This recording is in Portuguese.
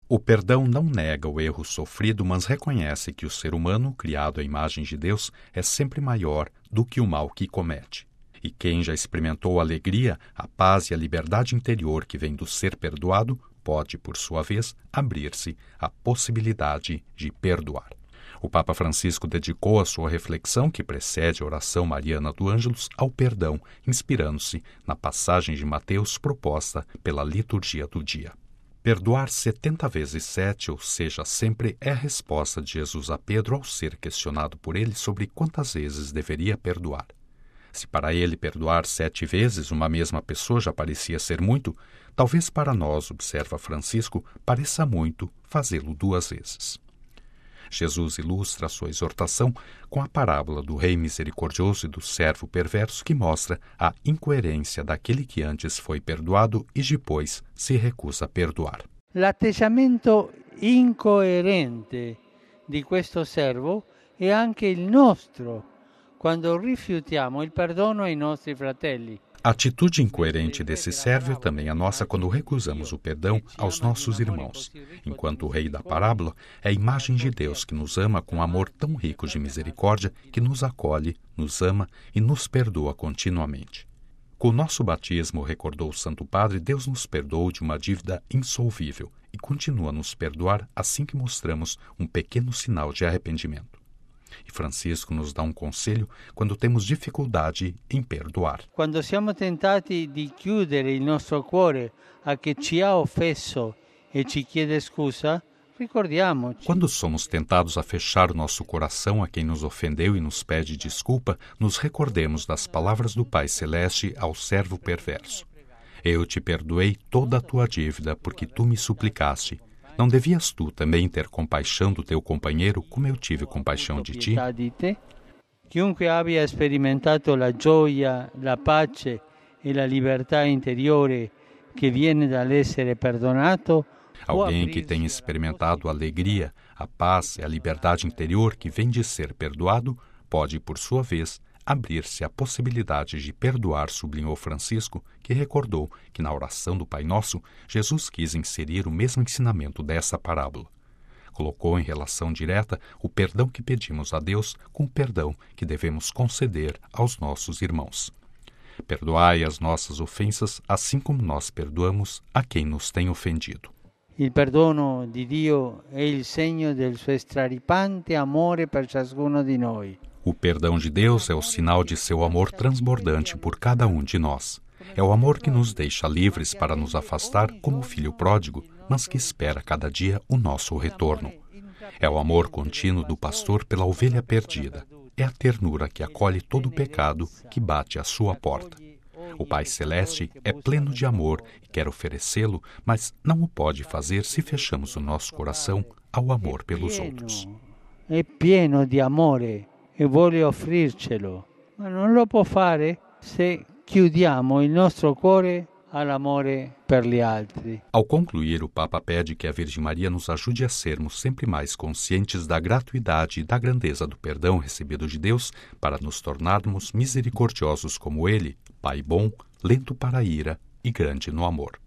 O perdão não nega o erro sofrido, mas reconhece que o ser humano, criado à imagem de Deus, é sempre maior do que o mal que comete. E quem já experimentou a alegria, a paz e a liberdade interior que vem do ser perdoado, pode, por sua vez, abrir-se à possibilidade de perdoar. O Papa Francisco dedicou a sua reflexão, que precede a oração mariana do Ângelus, ao perdão, inspirando-se na passagem de Mateus proposta pela liturgia do dia. Perdoar 70 vezes 7, ou seja, sempre, é a resposta de Jesus a Pedro ao ser questionado por ele sobre quantas vezes deveria perdoar. Se para ele perdoar 7 vezes uma mesma pessoa já parecia ser muito, talvez para nós, observa Francisco, pareça muito fazê-lo 2 vezes. Jesus ilustra a sua exortação com a parábola do rei misericordioso e do servo perverso, que mostra a incoerência daquele que antes foi perdoado e depois se recusa a perdoar. L'atteggiamento incoerente di questo servo è anche il nostro quando rifiutiamo il perdono ai nostri fratelli. A atitude incoerente desse servo é também a nossa quando recusamos o perdão aos nossos irmãos, enquanto o rei da parábola é a imagem de Deus que nos ama com amor tão rico de misericórdia, que nos acolhe, nos ama e nos perdoa continuamente. Com o nosso batismo, recordou o Santo Padre, Deus nos perdoou de uma dívida insolvível e continua a nos perdoar assim que mostramos um pequeno sinal de arrependimento. E Francisco nos dá um conselho quando temos dificuldade em perdoar. Quando siamo tentati di chiudere il nostro cuore a chi ci ha offeso e ci chiede scusa, ricordiamoci. Quando somos tentados a fechar o nosso coração a quem nos ofendeu e nos pede desculpa, nos recordemos das palavras do Pai Celeste ao servo perverso. Eu te perdoei toda a tua dívida porque tu me suplicaste. Não devias tu também ter compaixão do teu companheiro, como eu tive compaixão de ti? Chiunque abbia sperimentato la gioia, la pace e la libertà interiore che viene dall'essere perdonato. Alguém que tenha experimentado a alegria, a paz e a liberdade interior que vem de ser perdoado, pode, por sua vez, abrir-se à possibilidade de perdoar, sublinhou Francisco, que recordou que na oração do Pai Nosso, Jesus quis inserir o mesmo ensinamento dessa parábola. Colocou em relação direta o perdão que pedimos a Deus com o perdão que devemos conceder aos nossos irmãos. Perdoai as nossas ofensas, assim como nós perdoamos a quem nos tem ofendido. Il perdono di Dio è il segno del suo straripante amore per ciascuno di noi. O perdão de Deus é o sinal de seu amor transbordante por cada um de nós. É o amor que nos deixa livres para nos afastar como o filho pródigo, mas que espera cada dia o nosso retorno. É o amor contínuo do pastor pela ovelha perdida. É a ternura que acolhe todo o pecado que bate à sua porta. O Pai Celeste é pleno de amor e quer oferecê-lo, mas não o pode fazer se fechamos o nosso coração ao amor pelos outros. É pieno de amore e vuole offrircelo, ma non lo può fare se chiudiamo il nostro cuore all'amore per gli altri. Ao concluir, o Papa pede que a Virgem Maria nos ajude a sermos sempre mais conscientes da gratuidade e da grandeza do perdão recebido de Deus para nos tornarmos misericordiosos como Ele, Pai bom, lento para a ira e grande no amor.